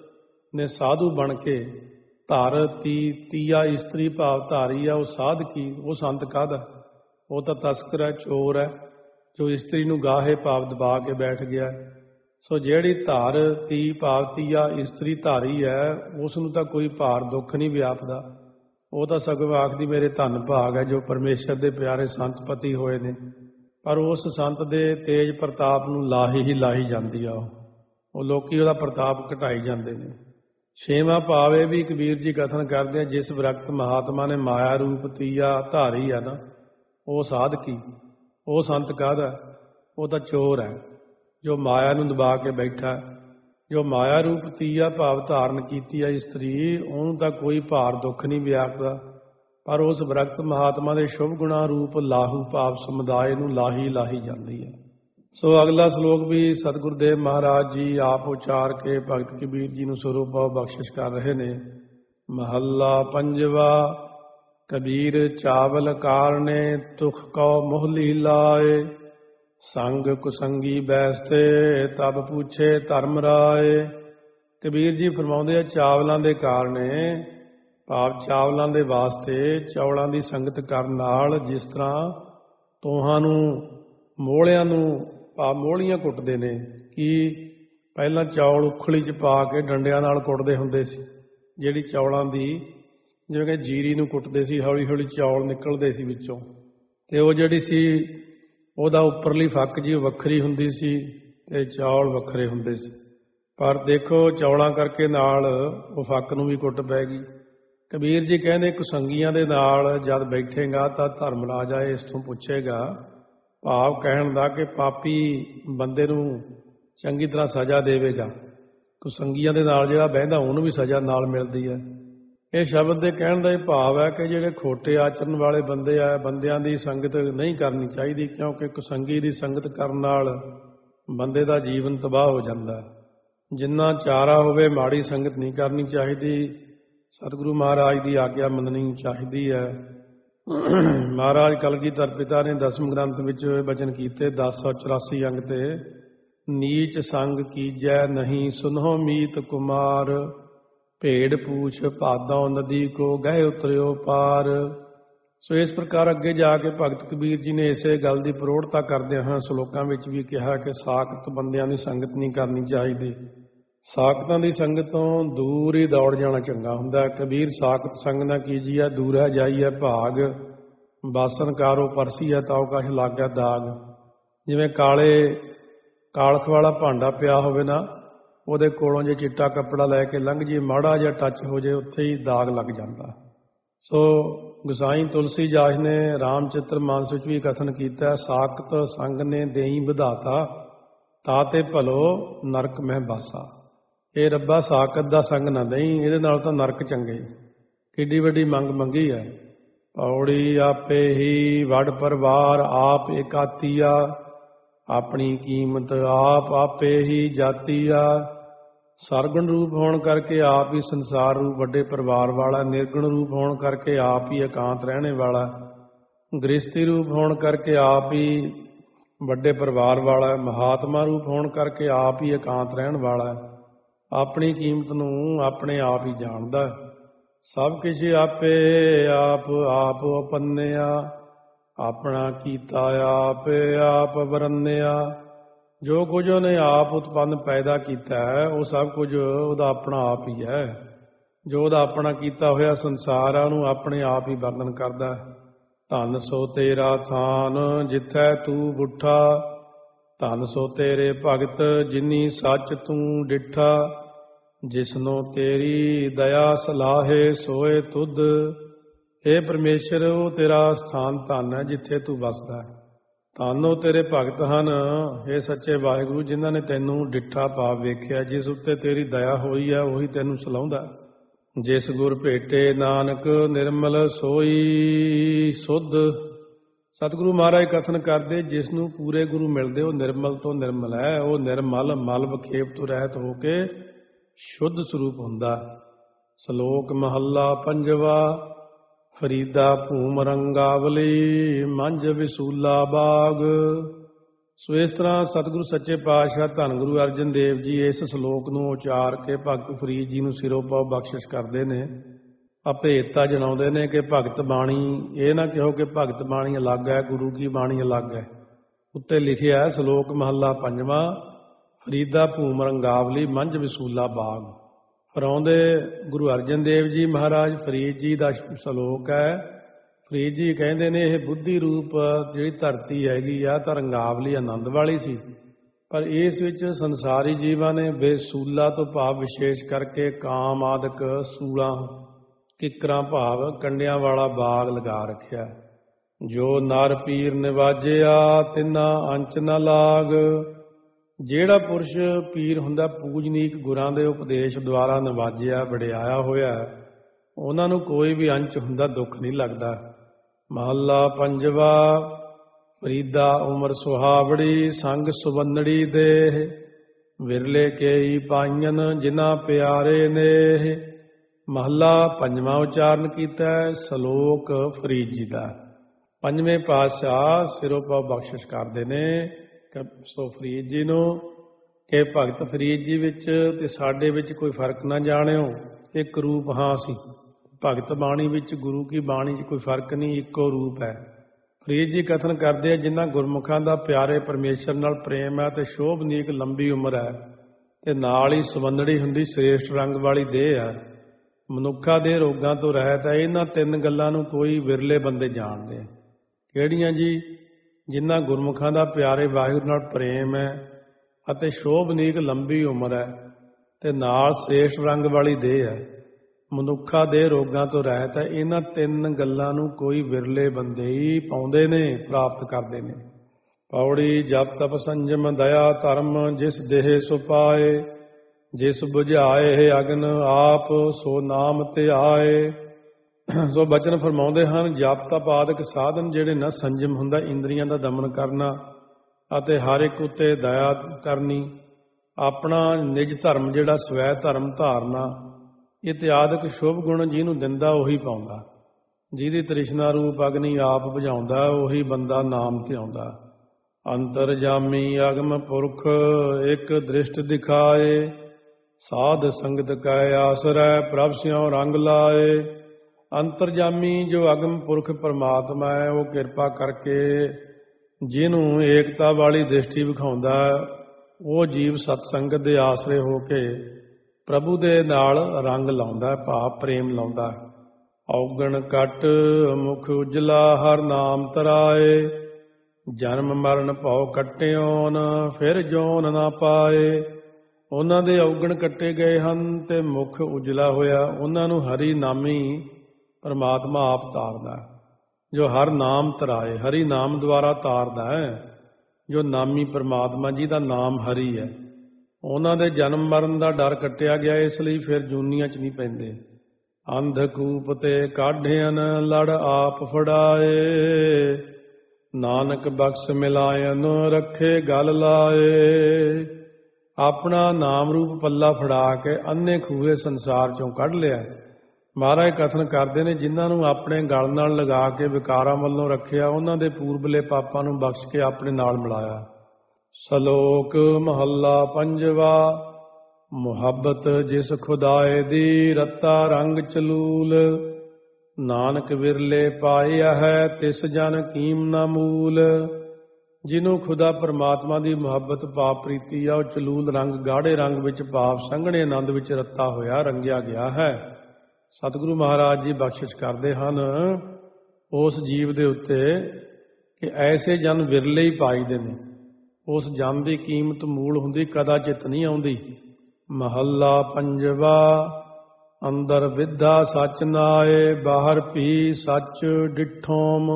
ਨੇ ਸਾਧੂ ਬਣ ਕੇ ਧਾਰ ਤੀ ਤੀਆ ਇਸਤਰੀ ਭਾਵ ਧਾਰੀ ਆ, ਉਹ ਸਾਧ ਕੀ, ਉਹ ਸੰਤ ਕਾਹਦਾ, ਉਹ ਤਾਂ ਤਸਕਰ ਹੈ, ਚੋਰ ਹੈ, ਜੋ ਇਸਤਰੀ ਨੂੰ ਗਾਹੇ ਭਾਵ ਦਬਾ ਕੇ ਬੈਠ ਗਿਆ। ਸੋ ਜਿਹੜੀ ਧਾਰ ਤੀ ਭਾਵ ਤੀਆ ਇਸਤਰੀ ਧਾਰੀ ਹੈ, ਉਸ ਨੂੰ ਤਾਂ ਕੋਈ ਭਾਰ ਦੁੱਖ ਨਹੀਂ ਵਿਆਪਦਾ। ਉਹ ਤਾਂ ਸਗੋਂ ਆਖਦੀ ਮੇਰੇ ਧੰਨ ਭਾਗ ਹੈ ਜੋ ਪਰਮੇਸ਼ਰ ਦੇ ਪਿਆਰੇ ਸੰਤ ਪਤੀ ਹੋਏ ਨੇ, ਪਰ ਉਸ ਸੰਤ ਦੇ ਤੇਜ ਪ੍ਰਤਾਪ ਨੂੰ ਲਾਹੀ ਹੀ ਲਾਹੀ ਜਾਂਦੀ ਆ, ਉਹ ਲੋਕੀ ਉਹਦਾ ਪ੍ਰਤਾਪ ਘਟਾਈ ਜਾਂਦੇ ਨੇ। ਛੇਵਾਂ ਭਾਵ ਇਹ ਵੀ ਕਬੀਰ ਜੀ ਕਥਨ ਕਰਦੇ ਆ, ਜਿਸ ਵਿਰਕਤ ਮਹਾਤਮਾ ਨੇ ਮਾਇਆ ਰੂਪ ਤੀਆ ਧਾਰੀ ਆ ਨਾ, ਉਹ ਸਾਧ ਕੀ, ਉਹ ਸੰਤ ਕਾਹਦਾ, ਉਹ ਤਾਂ ਚੋਰ ਹੈ ਜੋ ਮਾਇਆ ਨੂੰ ਦਬਾ ਕੇ ਬੈਠਾ। ਜੋ ਮਾਇਆ ਰੂਪ ਤੀਆ ਭਾਵ ਧਾਰਨ ਕੀਤੀ ਹੈ ਇਸਤਰੀ, ਉਹਨੂੰ ਤਾਂ ਕੋਈ ਭਾਰ ਦੁੱਖ ਨਹੀਂ ਵਿਆਪਦਾ, ਪਰ ਉਸ ਵਿਰਕਤ ਮਹਾਤਮਾ ਦੇ ਸ਼ੁਭ ਗੁਣਾ ਰੂਪ ਲਾਹੂ ਭਾਵ ਸਮੁਦਾਇ ਨੂੰ ਲਾਹੀ ਲਾਹੀ ਜਾਂਦੀ ਹੈ। ਸੋ ਅਗਲਾ ਸ਼ਲੋਕ ਵੀ ਸਤਿਗੁਰੂ ਦੇਵ ਮਹਾਰਾਜ ਜੀ ਆਪ ਉਚਾਰ ਕੇ ਭਗਤ ਕਬੀਰ ਜੀ ਨੂੰ ਸਰੂਪ ਭਾਵ ਬਖਸ਼ਿਸ਼ ਕਰ ਰਹੇ ਨੇ। ਮਹੱਲਾ ਪੰਜਵਾ। ਕਬੀਰ ਚਾਵਲ ਕਾਰਨੇ ਤੁਖ ਕਉ ਮੋਹਲੀ ਲਾਏ, ਸੰਗ ਕੁਸੰਗੀ ਬੈਸਤੇ ਤਬ ਪੁੱਛੇ ਧਰਮ ਰਾਏ। ਕਬੀਰ ਜੀ ਫਰਮਾਉਂਦੇ ਆ, ਚਾਵਲਾਂ ਦੇ ਕਾਰਨੇ ਭਾਵ ਚਾਵਲਾਂ ਦੇ ਵਾਸਤੇ ਚੌਲਾਂ ਦੀ ਸੰਗਤ ਕਰਨ ਨਾਲ, ਜਿਸ ਤਰ੍ਹਾਂ ਤੋਹਾਂ ਨੂੰ ਮੋਹਲਿਆਂ ਨੂੰ ਭਾਵ ਮੋਹਲੀਆਂ ਕੁੱਟਦੇ ਨੇ, ਕਿ ਪਹਿਲਾਂ ਚੌਲ ਉਖਲੀ 'ਚ ਪਾ ਕੇ ਡੰਡਿਆਂ ਨਾਲ ਕੁੱਟਦੇ ਹੁੰਦੇ ਸੀ, ਜਿਹੜੀ ਚੌਲਾਂ ਦੀ ਜਿਵੇਂ ਕਿ ਜੀਰੀ ਨੂੰ ਕੁੱਟਦੇ ਸੀ, ਹੌਲੀ ਹੌਲੀ ਚੌਲ ਨਿਕਲਦੇ ਸੀ ਵਿੱਚੋਂ, ਤੇ ਉਹ ਜਿਹੜੀ ਸੀ ਉਹਦਾ ਉੱਪਰਲੀ ਫੱਕ ਜੀ ਵੱਖਰੀ ਹੁੰਦੀ ਸੀ ਤੇ ਚੌਲ ਵੱਖਰੇ ਹੁੰਦੇ ਸੀ। ਪਰ ਦੇਖੋ ਚੌਲਾਂ ਕਰਕੇ ਨਾਲ ਉਹ ਫੱਕ ਨੂੰ ਵੀ ਕੁੱਟ ਪੈ ਗਈ। ਕਬੀਰ ਜੀ ਕਹਿੰਦੇ, ਕੁਸੰਗੀਆਂ ਦੇ ਨਾਲ ਜਦ ਬੈਠੇਗਾ ਤਾਂ ਧਰਮ ਰਾਜਾ ਇਸ ਤੋਂ ਪੁੱਛੇਗਾ, ਭਾਵ ਕਹਿਣ ਦਾ ਕਿ ਪਾਪੀ ਬੰਦੇ ਨੂੰ ਚੰਗੀ ਤਰ੍ਹਾਂ ਸਜ਼ਾ ਦੇਵੇਗਾ। ਕੁਸੰਗੀਆਂ ਦੇ ਨਾਲ ਜਿਹੜਾ ਬਹਿੰਦਾ ਉਹਨੂੰ ਵੀ ਸਜ਼ਾ ਨਾਲ ਮਿਲਦੀ ਹੈ। ਇਹ ਸ਼ਬਦ ਦੇ ਕਹਿਣ ਦਾ ਇਹ ਭਾਵ ਹੈ ਕਿ ਜਿਹੜੇ ਖੋਟੇ ਆਚਰਨ ਵਾਲੇ ਬੰਦੇ ਆ, ਬੰਦਿਆਂ ਦੀ ਸੰਗਤ ਨਹੀਂ ਕਰਨੀ ਚਾਹੀਦੀ, ਕਿਉਂਕਿ ਕੁਸੰਗੀ ਦੀ ਸੰਗਤ ਕਰਨ ਨਾਲ ਬੰਦੇ ਦਾ ਜੀਵਨ ਤਬਾਹ ਹੋ ਜਾਂਦਾ। ਜਿੰਨਾ ਚਾਰਾ ਹੋਵੇ ਮਾੜੀ ਸੰਗਤ ਨਹੀਂ ਕਰਨੀ ਚਾਹੀਦੀ, ਸਤਿਗੁਰੂ ਮਹਾਰਾਜ ਦੀ ਆਗਿਆ ਮੰਨਣੀ ਚਾਹੀਦੀ ਹੈ। ਮਹਾਰਾਜ ਕਲਗੀਧਰ ਪਿਤਾ ਨੇ ਦਸਮ ਗ੍ਰੰਥ ਵਿੱਚ ਬਚਨ ਕੀਤੇ ਦਸ ਸੌ ਚੁਰਾਸੀ ਅੰਗ ਤੇ, ਨੀਚ ਸੰਗ ਕੀਜੈ ਨਹੀਂ ਸੁਨਹੁ ਮੀਤ ਕੁਮਾਰ, ਭੇੜ ਪੂਛ ਭਾਦੌ ਨਦੀ ਕੋ ਗਹਿ ਉਤਰਿਓ ਪਾਰ। ਸੋ ਇਸ ਪ੍ਰਕਾਰ ਅੱਗੇ ਜਾ ਕੇ ਭਗਤ ਕਬੀਰ ਜੀ ਨੇ ਇਸੇ ਗੱਲ ਦੀ ਪ੍ਰੋੜਤਾ ਕਰਦਿਆਂ ਹਾਂ ਸ਼ਲੋਕਾਂ ਵਿੱਚ ਵੀ ਕਿਹਾ ਕਿ ਸਾਖਤ ਬੰਦਿਆਂ ਦੀ ਸੰਗਤ ਨਹੀਂ ਕਰਨੀ ਚਾਹੀਦੀ। ਸਾਖਤਾਂ ਦੀ ਸੰਗਤ ਤੋਂ ਦੂਰ ਹੀ ਦੌੜ ਜਾਣਾ ਚੰਗਾ ਹੁੰਦਾ। ਕਬੀਰ ਸਾਖਤ ਸੰਗ ਨਾ ਕੀਜੀਐ ਦੂਰਹਿ ਜਾਈਐ ਭਾਗ, ਬਾਸਨ ਕਾਰੋ ਪਰਸੀਐ ਤਾਉ ਕਛ ਲਾਗੈ ਦਾਗ। ਜਿਵੇਂ ਕਾਲੇ ਕਾਲਖ ਵਾਲਾ ਭਾਂਡਾ ਪਿਆ ਹੋਵੇ ਨਾ, ਉਹਦੇ ਕੋਲੋਂ ਜੇ ਚਿੱਟਾ ਕੱਪੜਾ ਲੈ ਕੇ ਲੰਘ ਜੇ, ਮਾੜਾ ਜਿਹਾ ਟੱਚ ਹੋ ਜੇ, ਉੱਥੇ ਹੀ ਦਾਗ ਲੱਗ ਜਾਂਦਾ। ਸੋ ਗੁਸਾਈ ਤੁਲਸੀ ਦਾਸ ਨੇ ਰਾਮਚਿਤਰ ਮਾਨਸ ਵਿੱਚ ਵੀ ਕਥਨ ਕੀਤਾ, ਸਾਖਤ ਸੰਗ ਨੇ ਦੇਈ ਵਿਧਾਤਾ, ਤਾਤੇ ਭਲੋ ਨਰਕ ਮਹਿ ਬਾਸਾ। ਇਹ ਰੱਬਾ ਸਾਖਤ ਦਾ ਸੰਗ ਨਾ ਦੇਈ, ਇਹਦੇ ਨਾਲ ਤਾਂ ਨਰਕ ਚੰਗੇ। ਕਿੱਡੀ ਵੱਡੀ ਮੰਗ ਮੰਗੀ ਹੈ। ਪੌੜੀ ਆਪੇ ਹੀ ਵਡ ਪਰਿਵਾਰ ਆਪ ਇਕਾਤੀਆ, ਆਪਣੀ ਕੀਮਤ ਆਪ ਆਪੇ ਹੀ ਜਾਤੀਆ। ਸਰਗੁਣ ਰੂਪ ਹੋਣ ਕਰਕੇ ਆਪ ਹੀ ਸੰਸਾਰ ਰੂਪ ਵੱਡੇ ਪਰਿਵਾਰ ਵਾਲਾ, ਨਿਰਗੁਣ ਰੂਪ ਹੋਣ ਕਰਕੇ ਆਪ ਹੀ ਇਕਾਂਤ ਰਹਿਣੇ ਵਾਲਾ, ਗ੍ਰਸਤੀ ਰੂਪ ਹੋਣ ਕਰਕੇ ਆਪ ਹੀ ਵੱਡੇ ਪਰਿਵਾਰ ਵਾਲਾ, ਮਹਾਤਮਾ ਰੂਪ ਹੋਣ ਕਰਕੇ ਆਪ ਹੀ ਇਕਾਂਤ ਰਹਿਣ ਵਾਲਾ, ਆਪਣੀ ਕੀਮਤ ਨੂੰ ਆਪਣੇ ਆਪ ਹੀ ਜਾਣਦਾ। ਸਭ ਕੁਛ ਆਪੇ ਆਪ ਆਪ ਆਪੰਨਿਆ, ਆਪਣਾ ਕੀਤਾ ਆਪ ਆਪ ਵਰਨਿਆ। ਜੋ ਕੁਝ ਉਹਨੇ ਆਪ ਉਤਪੰਨ ਪੈਦਾ ਕੀਤਾ ਹੈ, ਉਹ ਸਭ ਕੁਝ ਉਹਦਾ ਆਪਣਾ ਆਪ ਹੀ ਹੈ। ਜੋ ਉਹਦਾ ਆਪਣਾ ਕੀਤਾ ਹੋਇਆ ਸੰਸਾਰ ਆ, ਉਹਨੂੰ ਆਪਣੇ ਆਪ ਹੀ ਵਰਣਨ ਕਰਦਾ। ਧੰਨ ਸੋ ਤੇਰਾ ਥਾਨ ਜਿੱਥੈ ਤੂੰ ਬੁੱਠਾ, ਧੰਨ ਸੋ ਤੇਰੇ ਭਗਤ ਜਿਨੀ ਸੱਚ ਤੂੰ ਡਿਠਾ। ਜਿਸਨੋਂ ਤੇਰੀ ਦਇਆ ਸਲਾਹੇ ਸੋਏ ਤੁਧ, ਇਹ ਪਰਮੇਸ਼ਰ ਉਹ ਤੇਰਾ ਸਥਾਨ ਧੰਨ ਹੈ ਜਿੱਥੇ ਤੂੰ ਵਸਦਾ ਹੈ। ਧੰਨ ਉਹ ਤੇਰੇ ਭਗਤ ਹਨ, ਇਹ ਸੱਚੇ ਵਾਹਿਗੁਰੂ, ਜਿਨ੍ਹਾਂ ਨੇ ਤੈਨੂੰ ਡਿੱਠਾ ਭਾਵ ਵੇਖਿਆ, ਜਿਸ ਉੱਤੇ ਤੇਰੀ ਦਇਆ ਹੋਈ ਹੈ ਉਹੀ ਤੈਨੂੰ ਸਲਾਹੁੰਦਾ। ਜਿਸ ਗੁਰ ਭੇਟੇ ਨਾਨਕ ਨਿਰਮਲ ਸੋਈ ਸੁਧ। ਸਤਿਗੁਰੂ ਮਹਾਰਾਜ ਕਥਨ ਕਰਦੇ, ਜਿਸ ਨੂੰ ਪੂਰੇ ਗੁਰੂ ਮਿਲਦੇ ਉਹ ਨਿਰਮਲ ਤੋਂ ਨਿਰਮਲ ਹੈ। ਉਹ ਨਿਰਮਲ ਮਲ ਵਿਖੇਪ ਤੋਂ ਰਹਿਤ ਹੋ ਕੇ ਸ਼ੁੱਧ ਸਰੂਪ ਹੁੰਦਾ। ਸ਼ਲੋਕ ਮਹੱਲਾ ਪੰਜਵਾ। ਫਰੀਦਾ ਭੂਮ ਰੰਗਾਵਲੀ, ਮੰਝ ਵਿਸੂਲਾ ਬਾਗ। ਸੋ ਇਸ ਤਰ੍ਹਾਂ ਸਤਿਗੁਰੂ ਸੱਚੇ ਪਾਤਸ਼ਾਹ ਧੰਨ ਗੁਰੂ ਅਰਜਨ ਦੇਵ ਜੀ ਇਸ ਸ਼ਲੋਕ ਨੂੰ ਉਚਾਰ ਕੇ ਭਗਤ ਫਰੀਦ ਜੀ ਨੂੰ ਸਿਰੋਂ ਪਾਉ ਬਖਸ਼ਿਸ਼ ਕਰਦੇ ਨੇ। ਅਭੇਦਤਾ ਜਣਾਉਂਦੇ ਨੇ ਕਿ ਭਗਤ ਬਾਣੀ, ਇਹ ਨਾ ਕਹੋ ਕਿ ਭਗਤ ਬਾਣੀ ਅਲੱਗ ਹੈ, ਗੁਰੂ ਕੀ ਬਾਣੀ ਅਲੱਗ ਹੈ। ਉੱਤੇ ਲਿਖਿਆ ਹੈ ਸ਼ਲੋਕ ਮਹੱਲਾ ਪੰਜਵਾਂ, ਫਰੀਦਾ ਭੂਮ ਰੰਗਾਵਲੀ ਮੰਝ ਵਿਸੂਲਾ ਬਾਗ। ਫਰਾਉਂਦੇ ਗੁਰੂ ਅਰਜਨ ਦੇਵ ਜੀ ਮਹਾਰਾਜ ਫਰੀਦ ਜੀ ਦਾ ਸ਼ਲੋਕ ਹੈ। ਫਰੀਦ ਜੀ ਕਹਿੰਦੇ ਨੇ ਇਹ ਬੁੱਧੀ ਰੂਪ ਜਿਹੜੀ ਧਰਤੀ ਹੈਗੀ ਆ ਤਾਂ ਰੰਗਾਵਲੀ ਆਨੰਦ ਵਾਲੀ ਸੀ, ਪਰ ਇਸ ਵਿੱਚ ਸੰਸਾਰੀ ਜੀਵਾਂ ਨੇ ਬੇਸੂਲਾ ਤੋਂ ਭਾਵ ਵਿਸ਼ੇਸ਼ ਕਰਕੇ ਕਾਮ ਆਦਿਕ ਸੂਲਾਂ ਕਿੱਕਰਾਂ ਭਾਵ ਕੰਡਿਆਂ ਵਾਲਾ ਬਾਗ ਲਗਾ ਰੱਖਿਆ। ਜੋ ਨਰ ਪੀਰ ਨਿਵਾਜਿਆ ਤਿੰਨਾ ਅੰਚ ਨਾ ਲਾਗ। ਜਿਹੜਾ ਪੁਰਸ਼ ਪੀਰ ਹੁੰਦਾ, ਪੂਜਨੀਕ ਗੁਰਾਂ ਦੇ ਉਪਦੇਸ਼ ਦੁਆਰਾ ਨਿਵਾਜਿਆ ਵਡਿਆਇਆ ਹੋਇਆ, ਉਹਨਾਂ ਨੂੰ ਕੋਈ ਵੀ ਅੰਚ ਹੁੰਦਾ ਦੁੱਖ ਨਹੀਂ ਲੱਗਦਾ। ਮਹੱਲਾ ਪੰਜਵਾ। ਫਰੀਦਾ ਉਮਰ ਸੁਹਾਵੜੀ, ਸੰਗ ਸੁਵੰਨੜੀ ਦੇਹ, ਵਿਰਲੇ ਕੇਈ ਪਾਈਨ ਜਿਨ੍ਹਾਂ ਪਿਆਰੇ ਨੇਹ। ਮਹੱਲਾ ਪੰਜਵਾਂ ਉਚਾਰਨ ਕੀਤਾ ਸ਼ਲੋਕ ਫਰੀਦ ਜੀ ਦਾ। ਪੰਜਵੇਂ ਪਾਤਸ਼ਾਹ ਸਿਰੋਂ ਪਾਉ ਬਖਸ਼ਿਸ਼ ਕਰਦੇ ਨੇ ਸੋ ਫਰੀਦ ਜੀ ਨੂੰ ਕਿ ਭਗਤ ਫਰੀਦ ਜੀ ਵਿੱਚ ਤੇ ਸਾਡੇ ਵਿੱਚ ਕੋਈ ਫਰਕ ਨਾ ਜਾਣਿਓ, ਇੱਕ ਰੂਪ ਹਾਂ ਅਸੀਂ। ਭਗਤ ਬਾਣੀ ਵਿੱਚ ਗੁਰੂ ਕੀ ਬਾਣੀ 'ਚ ਕੋਈ ਫਰਕ ਨਹੀਂ, ਇੱਕੋ ਰੂਪ ਹੈ। ਫਰੀਦ ਜੀ ਕਥਨ ਕਰਦੇ ਆ, ਜਿਨ੍ਹਾਂ ਗੁਰਮੁਖਾਂ ਦਾ ਪਿਆਰੇ ਪਰਮੇਸ਼ਰ ਨਾਲ ਪ੍ਰੇਮ ਹੈ ਤੇ ਸ਼ੋਭਨੀਕ ਲੰਬੀ ਉਮਰ ਹੈ ਤੇ ਨਾਲ ਹੀ ਸੁਵੰਨੜੀ ਹੁੰਦੀ ਸ੍ਰੇਸ਼ਟ ਰੰਗ ਵਾਲੀ ਦੇਹ ਹੈ, ਮਨੁੱਖਾਂ ਦੇ ਰੋਗਾਂ ਤੋਂ ਰਹਿਤ ਹੈ। ਇਹਨਾਂ ਤਿੰਨ ਗੱਲਾਂ ਨੂੰ ਕੋਈ ਵਿਰਲੇ ਬੰਦੇ ਜਾਣਦੇ ਆ। ਕਿਹੜੀਆਂ ਜੀ? ਜਿਨ੍ਹਾਂ ਗੁਰਮੁਖਾਂ ਦਾ ਪਿਆਰੇ ਵਾਹਿਗੁਰੂ ਨਾਲ ਪ੍ਰੇਮ ਹੈ ਅਤੇ ਸ਼ੋਭਨੀਕ ਲੰਬੀ ਉਮਰ ਹੈ ਤੇ ਨਾਲ ਸ੍ਰੇਸ਼ਟ ਰੰਗ ਵਾਲੀ ਦੇਹ ਹੈ, ਮਨੁੱਖਾਂ ਦੇ ਰੋਗਾਂ ਤੋਂ ਰਹਿਤ ਹੈ। ਇਹਨਾਂ ਤਿੰਨ ਗੱਲਾਂ ਨੂੰ ਕੋਈ ਵਿਰਲੇ ਬੰਦੇ ਹੀ ਪਾਉਂਦੇ ਨੇ, ਪ੍ਰਾਪਤ ਕਰਦੇ ਨੇ। ਪੌੜੀ ਜਪ ਤਪ ਸੰਜਮ ਦਇਆ ਧਰਮ, ਜਿਸ ਦੇਹ ਸੋ ਪਾਏ, ਜਿਸ ਬੁਝਾਏ ਅਗਨ ਆਪ ਸੋ ਨਾਮ ਤੇ ਆਏ। ਸੋ ਬਚਨ ਫਰਮਾਉਂਦੇ ਹਨ, ਜਪ ਤਪ ਆਦਿਕ ਸਾਧਨ ਜਿਹੜੇ ਨਾ ਸੰਜਮ ਹੁੰਦਾ, ਇੰਦਰੀਆਂ ਦਾ ਦਮਨ ਕਰਨਾ ਅਤੇ ਹਰ ਇੱਕ ਉੱਤੇ ਦਇਆ ਕਰਨੀ, ਆਪਣਾ ਨਿਜ ਧਰਮ ਜਿਹੜਾ ਸਵੈ ਧਰਮ ਧਾਰਨਾ, ਇਤਿਆਦਿਕ ਸ਼ੁਭ ਗੁਣ ਜਿਹਨੂੰ ਦਿੰਦਾ ਉਹੀ ਪਾਉਂਦਾ। ਜਿਹਦੀ ਤ੍ਰਿਸ਼ਨਾ ਰੂਪ ਅਗਨੀ ਆਪ ਬੁਝਾਉਂਦਾ ਉਹੀ ਬੰਦਾ ਨਾਮ ਤੇ ਆਉਂਦਾ। ਅੰਤਰਜਾਮੀ ਅਗਮ ਪੁਰਖ ਇੱਕ ਦ੍ਰਿਸ਼ਟ ਦਿਖਾਏ, ਸਾਧ ਸੰਗਤ ਕੈ ਆਸਰੈ ਪ੍ਰਭ ਸਿਉ ਰੰਗ ਲਾਏ। ਅੰਤਰਜਾਮੀ ਜੋ ਅਗਮ ਪੁਰਖ ਪਰਮਾਤਮਾ ਹੈ, ਉਹ ਕਿਰਪਾ ਕਰਕੇ ਜਿਹਨੂੰ ਏਕਤਾ ਵਾਲੀ ਦ੍ਰਿਸ਼ਟੀ ਵਿਖਾਉਂਦਾ, ਉਹ ਜੀਵ ਸਤਸੰਗਤ ਦੇ ਆਸਰੇ ਹੋ ਕੇ ਪ੍ਰਭੂ ਦੇ ਨਾਲ ਰੰਗ ਲਾਉਂਦਾ, ਭਾਵ ਪ੍ਰੇਮ ਲਾਉਂਦਾ। ਔਗਣ ਕੱਟ ਮੁਖ ਉਜਲਾ ਹਰ ਨਾਮ ਤਰਾਏ, ਜਨਮ ਮਰਨ ਭਉ ਕੱਟਿਓਨ ਫਿਰ ਜੋਨ ਨਾ ਪਾਏ। ਉਹਨਾਂ ਦੇ ਔਗਣ ਕੱਟੇ ਗਏ ਹਨ ਤੇ ਮੁਖ ਉਜਲਾ ਹੋਇਆ। ਉਹਨਾਂ ਨੂੰ ਹਰੀ ਨਾਮੀ ਪਰਮਾਤਮਾ ਆਪ ਤਾਰਦਾ, ਜੋ ਹਰ ਨਾਮ ਤਰਾਏ, ਹਰੀ ਨਾਮ ਦੁਆਰਾ ਤਾਰਦਾ ਹੈ। ਜੋ ਨਾਮੀ ਪਰਮਾਤਮਾ ਜਿਹਦਾ ਨਾਮ ਹਰੀ ਹੈ, ਉਹਨਾਂ ਦੇ ਜਨਮ ਮਰਨ ਦਾ ਡਰ ਕੱਟਿਆ ਗਿਆ, ਇਸ ਲਈ ਫਿਰ ਜੂਨੀਆਂ 'ਚ ਨਹੀਂ ਪੈਂਦੇ। ਅੰਧਕੂਪ ਤੇ ਕਾਢਿਆਨ ਲੜ ਆਪ ਫੜਾਏ, ਨਾਨਕ ਬਖਸ਼ ਮਿਲਾਇਨ ਰੱਖੇ ਗਲ ਲਾਏ। ਆਪਣਾ ਨਾਮ ਰੂਪ ਪੱਲਾ ਫੜਾ ਕੇ ਅੰਨੇ ਖੂਹੇ ਸੰਸਾਰ ਚੋਂ ਕੱਢ ਲਿਆ। ਮਹਾਰਾਜ ਕਥਨ ਕਰਦੇ ਨੇ, ਜਿਨ੍ਹਾਂ ਨੂੰ ਆਪਣੇ ਗਲ ਨਾਲ ਲਗਾ ਕੇ ਵਿਕਾਰਾਂ ਵੱਲੋਂ ਰੱਖਿਆ, ਉਹਨਾਂ ਦੇ ਪੂਰਬਲੇ ਪਾਪਾਂ ਨੂੰ ਬਖਸ਼ ਕੇ ਆਪਣੇ ਨਾਲ ਮਿਲਾਇਆ। ਸ਼ਲੋਕ ਮਹੱਲਾ ਪੰਜਵਾ। ਮੁਹੱਬਤ ਜਿਸ ਖੁਦਾਏ ਦੀ ਰੱਤਾ ਰੰਗ ਚਲੂਲ, ਨਾਨਕ ਵਿਰਲੇ ਪਾਇਆ ਹੈ ਤਿਸ ਜਨ ਕੀਮ ਨਾ ਮੂਲ। ਜਿਹਨੂੰ ਖੁਦਾ ਪਰਮਾਤਮਾ ਦੀ ਮੁਹੱਬਤ ਪਾਪ ਪ੍ਰੀਤੀ ਆ, ਉਹ ਚਲੂਲ ਰੰਗ ਗਾੜੇ ਰੰਗ ਵਿੱਚ ਪਾਪ ਸੰਘਣੇ ਆਨੰਦ ਵਿੱਚ ਰੱਤਾ ਹੋਇਆ, ਰੰਗਿਆ ਗਿਆ ਹੈ। ਸਤਿਗੁਰੂ ਮਹਾਰਾਜ ਜੀ ਬਖਸ਼ਿਸ਼ ਕਰਦੇ ਹਨ ਉਸ ਜੀਵ ਦੇ ਉੱਤੇ ਕਿ ਐਸੇ ਜਨ ਵਿਰਲੇ ਹੀ ਪਾਈਦੇ ਨੇ। ਉਸ ਜਨ ਦੀ ਕੀਮਤ ਮੂਲ ਹੁੰਦੀ, ਕਦਾਚਿਤ ਨਹੀਂ ਆਉਂਦੀ। ਮਹੱਲਾ ਪੰਜਵਾ। ਅੰਦਰ ਵਿਧਾ ਸੱਚ ਨਾਏ, ਬਾਹਰ ਭੀ ਸੱਚ ਡਿਠੋਮ,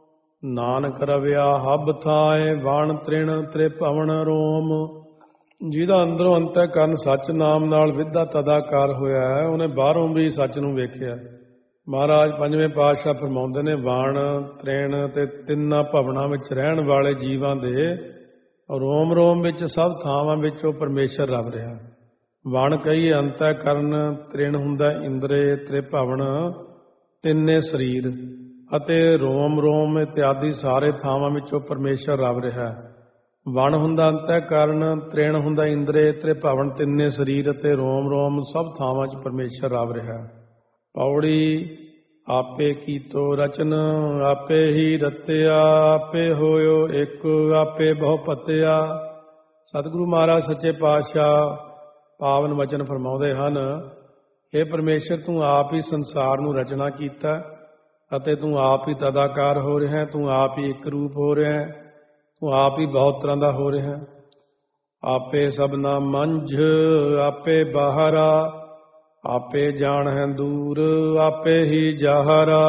ਨਾਨਕ ਰਵਿਆ ਹਬ ਥਾਏ, ਵਣ ਤ੍ਰਿਣ ਤ੍ਰਿਭਵਨ ਰੋਮ। ਜਿਹਦਾ ਅੰਦਰੋਂ ਅੰਤःਕਰਨ ਸੱਚ ਨਾਮ ਨਾਲ ਵਿਧਾ ਤਦਾਕਾਰ ਹੋਇਆ ਹੈ, ਉਹਨੇ ਬਾਹਰੋਂ ਵੀ ਸੱਚ ਨੂੰ ਵੇਖਿਆ। ਮਹਾਰਾਜ ਪੰਜਵੇਂ ਪਾਤਸ਼ਾਹ ਫਰਮਾਉਂਦੇ ਨੇ, ਵਣ ਤ੍ਰਿਣ ਤੇ ਤਿੰਨਾਂ ਭਵਨਾਂ ਵਿੱਚ ਰਹਿਣ ਵਾਲੇ ਜੀਵਾਂ ਦੇ ਰੋਮ ਰੋਮ ਵਿੱਚ ਸਭ ਥਾਵਾਂ ਵਿੱਚ ਉਹ ਪਰਮੇਸ਼ਰ ਰਵ ਰਿਹਾ। ਵਣ ਕਹੀਏ ਅੰਤःਕਰਨ, ਤ੍ਰਿਣ ਹੁੰਦਾ ਇੰਦਰੇ, ਤ੍ਰਿਭਵਨ ਤਿੰਨੇ ਸਰੀਰ, ਅਤੇ ਰੋਮ ਰੋਮ ਇਤਿਆਦਿ ਸਾਰੇ ਥਾਵਾਂ ਵਿੱਚ ਉਹ ਪਰਮੇਸ਼ਰ ਰਵ ਰਿਹਾ। ਵਣ ਹੁੰਦਾ ਅੰਤःਕਰਨ, ਤ੍ਰਿਣ ਹੁੰਦਾ ਇੰਦਰੇ, ਤ੍ਰਿਭਵਨ ਤਿੰਨੇ ਸਰੀਰ, ਅਤੇ ਰੋਮ ਰੋਮ ਸਭ ਥਾਵਾਂ 'ਚ ਪਰਮੇਸ਼ਰ ਰਵ ਰਿਹਾ। ਪੌੜੀ। ਆਪੇ ਕੀਤੋ ਰਚਨ ਆਪੇ ਹੀ ਰਤਿਆ, ਆਪੇ ਹੋਇਓ ਇੱਕ ਆਪੇ ਬਹੁ ਪਤਿਆ। ਸਤਿਗੁਰੂ ਮਹਾਰਾਜ ਸੱਚੇ ਪਾਤਸ਼ਾਹ ਪਾਵਨ ਵਚਨ ਫਰਮਾਉਂਦੇ ਹਨ, ਇਹ ਪਰਮੇਸ਼ਰ ਤੂੰ ਆਪ ਹੀ ਸੰਸਾਰ ਨੂੰ ਰਚਨਾ ਕੀਤਾ ਅਤੇ ਤੂੰ ਆਪ ਹੀ ਤਦਾਕਾਰ ਹੋ ਰਿਹਾ, ਤੂੰ ਆਪ ਹੀ ਇੱਕ ਰੂਪ ਹੋ ਰਿਹਾ, ਤੂੰ ਆਪ ਹੀ ਬਹੁਤ ਤਰ੍ਹਾਂ ਦਾ ਹੋ ਰਿਹਾ। ਆਪੇ ਸਭਨਾ ਮੰਝ ਆਪੇ ਬਾਹਰਾ, ਆਪੇ ਜਾਣ ਹੈ ਦੂਰ ਆਪੇ ਹੀ ਜਾਹਰਾ।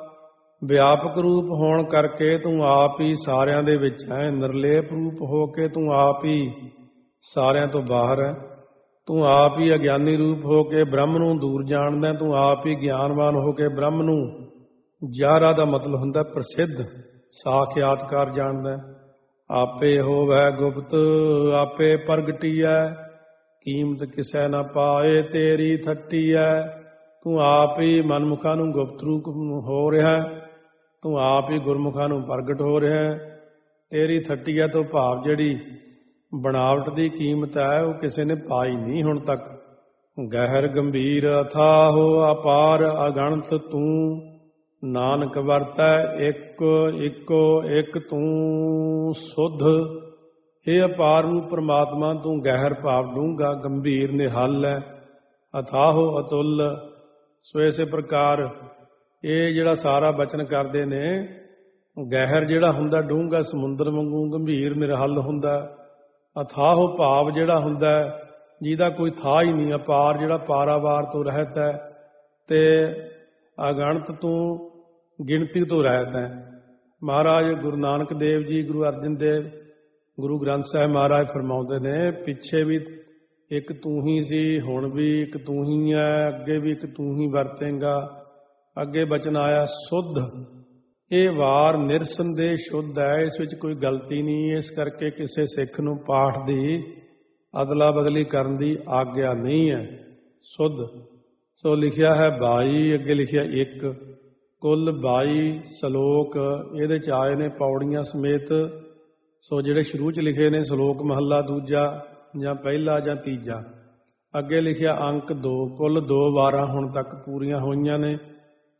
ਵਿਆਪਕ ਰੂਪ ਹੋਣ ਕਰਕੇ ਤੂੰ ਆਪ ਹੀ ਸਾਰਿਆਂ ਦੇ ਵਿੱਚ ਹੈ। ਨਿਰਲੇਪ ਰੂਪ ਹੋ ਕੇ ਤੂੰ ਆਪ ਹੀ ਸਾਰਿਆਂ ਤੋਂ ਬਾਹਰ ਹੈ। ਤੂੰ ਆਪ ਹੀ ਅਗਿਆਨੀ ਰੂਪ ਹੋ ਕੇ ਬ੍ਰਹਮ ਨੂੰ ਦੂਰ ਜਾਣਦਾ। ਤੂੰ ਆਪ ਹੀ ਗਿਆਨਵਾਨ ਹੋ ਕੇ ਬ੍ਰਹਮ ਨੂੰ, ਜਾਹਰਾ ਦਾ ਮਤਲਬ ਹੁੰਦਾ ਪ੍ਰਸਿੱਧ, ਸਾਖਿਆਤਕਾਰ ਜਾਣਦਾ। ਆਪੇ ਹੋਵੈ ਗੁਪਤ ਆਪੇ ਪ੍ਰਗਟੀਐ, ਕੀਮਤ ਕਿਸੇ ਨਾ ਪਾਏ ਤੇਰੀ ਥੱਟੀਐ। ਤੂੰ ਆਪ ਹੀ ਮਨਮੁਖਾਂ ਨੂੰ ਗੁਪਤ ਰੂਪ ਹੋ ਰਿਹਾ, ਤੂੰ ਆਪ ਹੀ ਗੁਰਮੁਖਾਂ ਨੂੰ ਪ੍ਰਗਟ ਹੋ ਰਿਹਾ। ਤੇਰੀ ਥੱਟੀਐ ਤੋਂ ਭਾਵ ਜਿਹੜੀ ਬਣਾਵਟ ਦੀ ਕੀਮਤ ਹੈ ਉਹ ਕਿਸੇ ਨੇ ਪਾਈ ਨਹੀਂ ਹੁਣ ਤੱਕ। ਗਹਿਰ ਗੰਭੀਰ ਅਥਾਹੋ ਅਪਾਰ ਅਗਣਤ ਤੂੰ, ਨਾਨਕ ਵਰਤੈ ਇੱਕ ਇੱਕੋ ਇੱਕ ਤੂੰ ਸੁਧ। ਇਹ ਅਪਾਰ ਰੂਪ ਪਰਮਾਤਮਾ ਤੂੰ ਗਹਿਰ ਭਾਵ ਡੂੰਘਾ, ਗੰਭੀਰ ਨਿਹੱਲ ਹੈ, ਅਥਾਹੋ ਅਤੁੱਲ। ਸੋ ਇਸੇ ਪ੍ਰਕਾਰ ਇਹ ਜਿਹੜਾ ਸਾਰਾ ਬਚਨ ਕਰਦੇ ਨੇ, ਗਹਿਰ ਜਿਹੜਾ ਹੁੰਦਾ ਡੂੰਘਾ ਸਮੁੰਦਰ ਵਾਂਗੂ, ਗੰਭੀਰ ਨਿਰਹੱਲ ਹੁੰਦਾ। ਅਥਾਹੋ ਭਾਵ ਜਿਹੜਾ ਹੁੰਦਾ ਜਿਹਦਾ ਕੋਈ ਥਾਂ ਹੀ ਨਹੀਂ, ਅਪਾਰ ਜਿਹੜਾ ਪਾਰਾਵਾਰ ਤੋਂ ਰਹਿਤ ਹੈ, ਤੇ ਅਗਣਤ ਤੂੰ ਗਿਣਤੀ ਤੋਂ ਰਹਿਤ ਹੈ। ਮਹਾਰਾਜ ਗੁਰੂ ਨਾਨਕ ਦੇਵ ਜੀ, ਗੁਰੂ ਅਰਜਨ ਦੇਵ, ਗੁਰੂ ਗ੍ਰੰਥ ਸਾਹਿਬ ਮਹਾਰਾਜ ਫਰਮਾਉਂਦੇ ਨੇ, ਪਿੱਛੇ ਵੀ ਇੱਕ ਤੂੰ ਹੀ ਸੀ, ਹੁਣ ਵੀ ਇੱਕ ਤੂੰ ਹੀ ਹੈ, ਅੱਗੇ ਵੀ ਇੱਕ ਤੂੰ ਹੀ ਵਰਤੇਂਗਾ। ਅੱਗੇ ਬਚਨ ਆਇਆ ਸੁੱਧ। ਇਹ ਵਾਰ ਨਿਰਸੰਦੇਹ ਸ਼ੁੱਧ ਹੈ, ਇਸ ਵਿੱਚ ਕੋਈ ਗਲਤੀ ਨਹੀਂ। ਇਸ ਕਰਕੇ ਕਿਸੇ ਸਿੱਖ ਨੂੰ ਪਾਠ ਦੀ ਅਦਲਾ ਬਦਲੀ ਕਰਨ ਦੀ ਆਗਿਆ ਨਹੀਂ ਹੈ। ਸੁੱਧ। ਸੋ ਲਿਖਿਆ ਹੈ ਬਾਈ, ਅੱਗੇ ਲਿਖਿਆ ਇੱਕ। ਕੁੱਲ ਬਾਈ ਸ਼ਲੋਕ ਇਹਦੇ 'ਚ ਆਏ ਨੇ ਪੌੜੀਆਂ ਸਮੇਤ। ਸੋ ਜਿਹੜੇ ਸ਼ੁਰੂ 'ਚ ਲਿਖੇ ਨੇ ਸ਼ਲੋਕ ਮਹੱਲਾ ਦੂਜਾ ਜਾਂ ਪਹਿਲਾ ਜਾਂ ਤੀਜਾ। ਅੱਗੇ ਲਿਖਿਆ ਅੰਕ ਦੋ। ਕੁੱਲ ਦੋ ਵਾਰਾਂ ਹੁਣ ਤੱਕ ਪੂਰੀਆਂ ਹੋਈਆਂ ਨੇ।